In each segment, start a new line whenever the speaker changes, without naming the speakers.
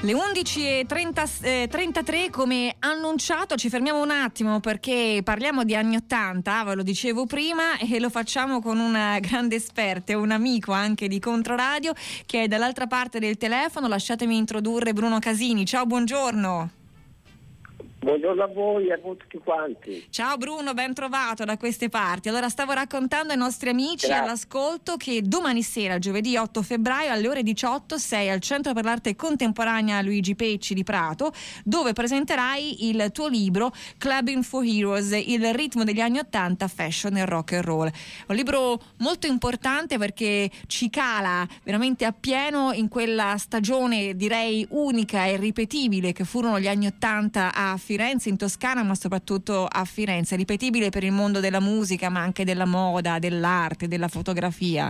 Le 11:33, come annunciato, ci fermiamo un attimo perché parliamo di anni 80, ve lo dicevo prima, e lo facciamo con una grande esperta, un amico anche di Controradio che è dall'altra parte del telefono. Lasciatemi introdurre Bruno Casini. Ciao, buongiorno.
Buongiorno a voi e a tutti quanti.
Ciao Bruno, ben trovato da queste parti. Allora, stavo raccontando ai nostri amici all'ascolto che domani sera, giovedì 8 febbraio alle ore 18, sei al Centro per l'Arte Contemporanea Luigi Pecci di Prato, dove presenterai il tuo libro Clubbing for Heroes, il ritmo degli anni 80, fashion e rock and roll. Un libro molto importante perché ci cala veramente appieno in quella stagione, direi unica e irripetibile, che furono gli anni 80 a Firenze, in Toscana, ma soprattutto a Firenze, ripetibile per il mondo della musica, ma anche della moda, dell'arte, della fotografia.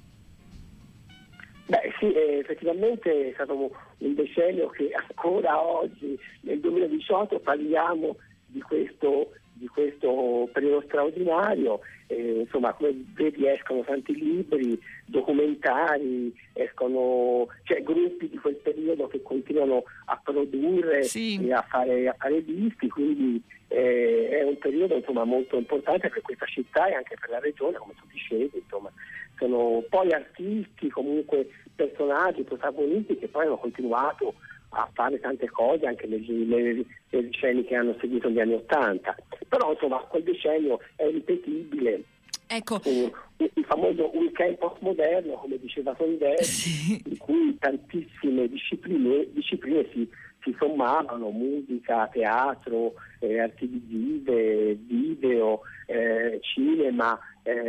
Beh sì, effettivamente è stato un decennio che ancora oggi, nel 2018, parliamo di questo periodo straordinario. Insomma, come vedi, escono tanti libri, documentari, c'è gruppi di quel periodo che continuano a produrre e a fare dischi, quindi è un periodo, insomma, molto importante per questa città e anche per la regione, come tu dicevi. Insomma, sono poi artisti, comunque personaggi, protagonisti che poi hanno continuato a fare tante cose anche nei decenni che hanno seguito gli anni '80, però insomma quel decennio è ripetibile.
Ecco,
il famoso weekend postmoderno, come diceva Sondelli, in cui tantissime discipline si sommavano: musica, teatro, arti visive, video, cinema,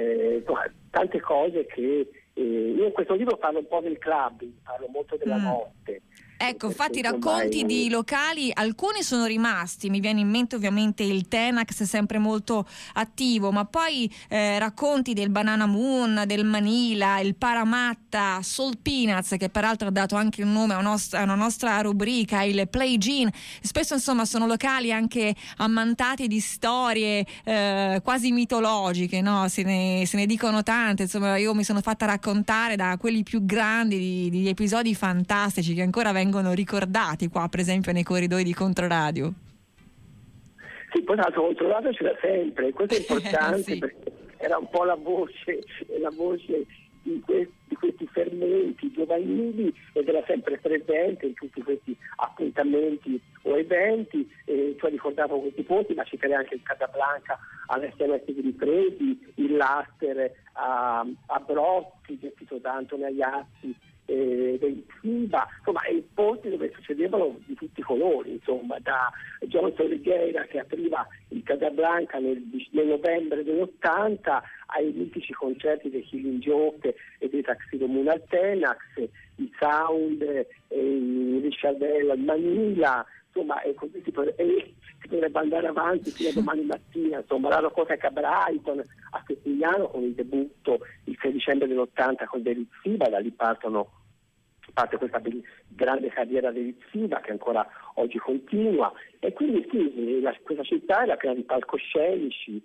tante cose che io in questo libro parlo un po' del clubbing, parlo molto della notte.
Ecco, infatti racconti di locali, alcuni sono rimasti, mi viene in mente ovviamente il Tenax, sempre molto attivo, ma poi racconti del Banana Moon, del Manila, il Paramatta, Soul Peanuts, che peraltro ha dato anche un nome a una nostra rubrica, il Play Gin. Spesso insomma sono locali anche ammantati di storie quasi mitologiche, no? Se ne dicono tante, insomma io mi sono fatta raccontare da quelli più grandi di episodi fantastici che ancora vengono ricordati qua, per esempio nei corridoi di Controradio.
Sì, poi l'altro Controradio c'era sempre, questo è importante perché era un po' la voce di questi fermenti giovanili, ed era sempre presente in tutti questi appuntamenti o eventi. Cioè ricordavo questi ponti, ma citerei anche il Casablanca all'SMS di Ripresi, il Laster a Brotti, gestito da Antonio Iazzi, del FIBA, insomma, i posti dove succedevano di tutti i colori, insomma, da Johnson Righeira che apriva il Casablanca nel novembre dell'80 ai mitici concerti dei Killing Joke e dei Tuxedo Moon al Tenax, i Sound, il Richardel al Manila, insomma, e così si potrebbe andare avanti fino a domani mattina. Insomma, la Rocoteca a Brighton, a Settignano, con il debutto il 6 dicembre dell'80 con David Siba. Da lì parte questa grande carriera di Siba che ancora oggi continua, e quindi sì, questa città era piena di palcoscenici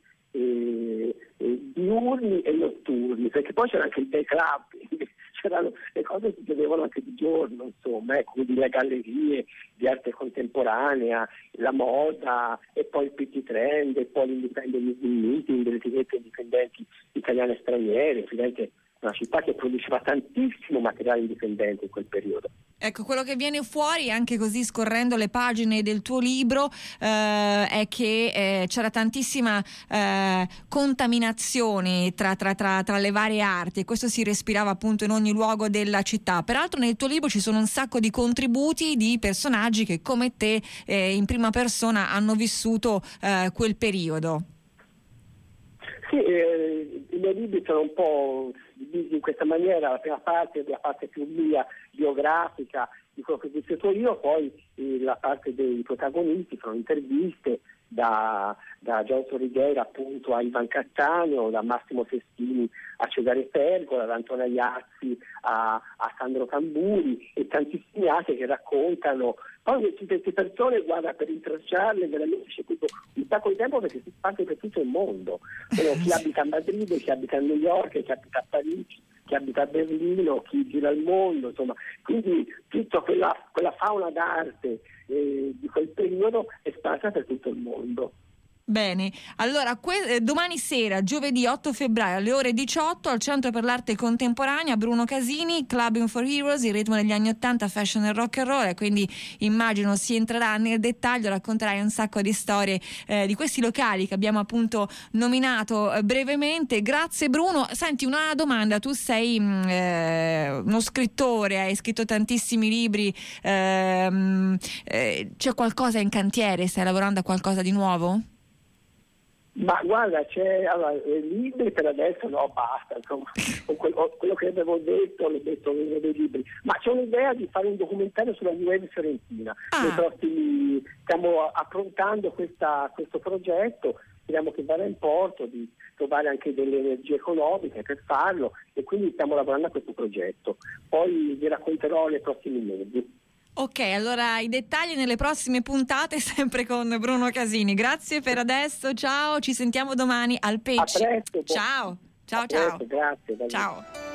diurni e notturni, perché poi c'era anche il day club, c'erano le cose che succedevano anche di giorno, insomma, quindi le gallerie di arte contemporanea, la moda, e poi il PT Trend, e poi l'Independent Meeting delle etichette indipendenti italiane e straniere. Firenze, una città che produceva tantissimo materiale indipendente in quel periodo.
Ecco, quello che viene fuori anche così scorrendo le pagine del tuo libro è che c'era tantissima contaminazione tra le varie arti, e questo si respirava appunto in ogni luogo della città. Peraltro nel tuo libro ci sono un sacco di contributi di personaggi che come te in prima persona hanno vissuto quel periodo.
Sì, i miei libri sono un po' divisi in questa maniera: la prima parte è la parte più mia, biografica, di quello che ho vissuto io, poi la parte dei protagonisti sono interviste da Johnson Righeira appunto a Ivan Cattaneo, da Massimo Sestini a Cesare Pergola, da Antonio Iazzi a Sandro Tamburi, e tantissimi altri che raccontano. Poi queste persone, guarda, per intralciarle veramente c'è un sacco di tempo, perché si parte per tutto il mondo. Chi abita a Madrid, chi abita a New York, chi abita a Parigi, chi chi abita a Berlino, chi gira il mondo, insomma, quindi tutta quella fauna d'arte di quel periodo è sparsa per tutto il mondo.
Bene, allora domani sera, giovedì 8 febbraio alle ore 18 al Centro per l'Arte Contemporanea Bruno Casini, Clubbing for Heroes, il ritmo degli anni 80, fashion e rock and roll, e quindi immagino si entrerà nel dettaglio, racconterai un sacco di storie di questi locali che abbiamo appunto nominato brevemente. Grazie Bruno. Senti, una domanda, tu sei uno scrittore, hai scritto tantissimi libri, c'è qualcosa in cantiere, stai lavorando a qualcosa di nuovo?
Ma guarda, libri per adesso no, basta, insomma, quello che avevo detto, l'ho detto in dei libri, ma c'è un'idea di fare un documentario sulla New Wave fiorentina. Stiamo approntando questo progetto, speriamo che vada in porto, di trovare anche delle energie economiche per farlo, e quindi stiamo lavorando a questo progetto. Poi vi racconterò nei prossimi mesi.
Ok, allora i dettagli nelle prossime puntate, sempre con Bruno Casini. Grazie per adesso, ciao, ci sentiamo domani al Pecci.
A presto.
Ciao, ciao,
a presto,
ciao.
Grazie.
Ciao.